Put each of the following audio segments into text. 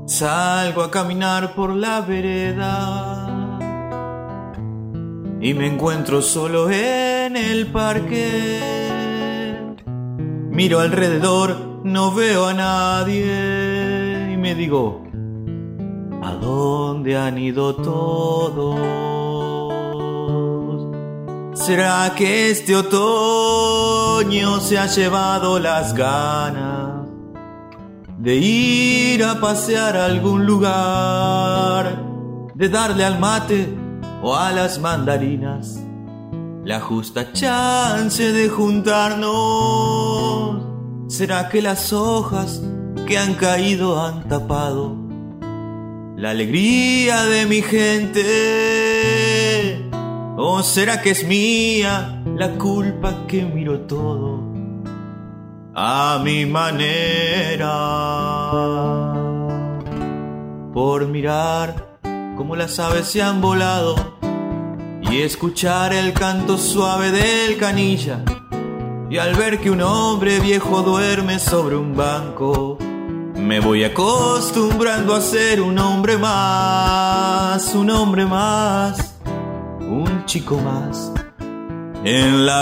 Salgo a caminar por la vereda y me encuentro solo en el parque. Miro alrededor, no veo a nadie y me digo, ¿a dónde han ido todos? ¿Será que este otoño se ha llevado las ganas de ir a pasear a algún lugar, de darle al mate o a las mandarinas la justa chance de juntarnos? ¿Será que las hojas que han caído han tapado la alegría de mi gente? ¿O será que es mía la culpa que miro todo a mi manera? Por mirar como las aves se han volado y escuchar el canto suave del canilla, y al ver que un hombre viejo duerme sobre un banco, me voy acostumbrando a ser un hombre más, un hombre más, un chico más en la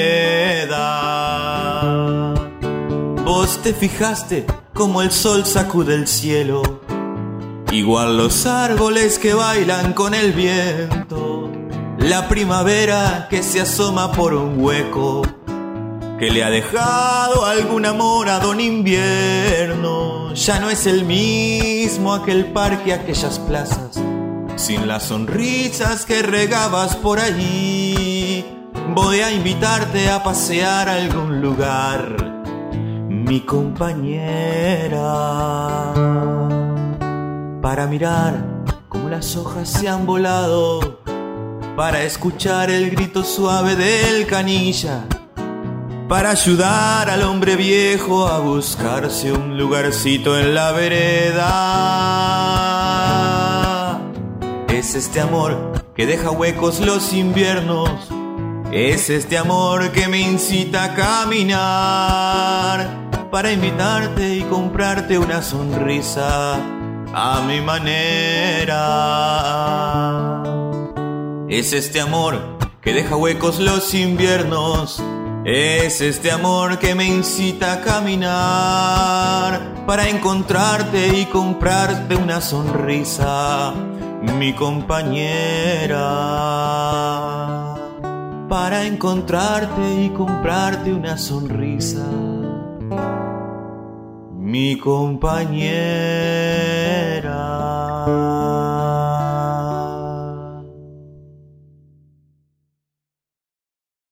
vereda. Vos te fijaste como el sol sacude el cielo, igual los árboles que bailan con el viento, la primavera que se asoma por un hueco que le ha dejado algún amor a don invierno. Ya no es el mismo aquel parque, aquellas plazas, sin las sonrisas que regabas por allí. Voy a invitarte a pasear a algún lugar, mi compañera, para mirar cómo las hojas se han volado, para escuchar el grito suave del canilla, para ayudar al hombre viejo a buscarse un lugarcito en la vereda. Es este amor que deja huecos los inviernos, es este amor que me incita a caminar, para invitarte y comprarte una sonrisa a mi manera. Es este amor que deja huecos los inviernos, es este amor que me incita a caminar, para encontrarte y comprarte una sonrisa, mi compañera. Para encontrarte y comprarte una sonrisa, mi compañera.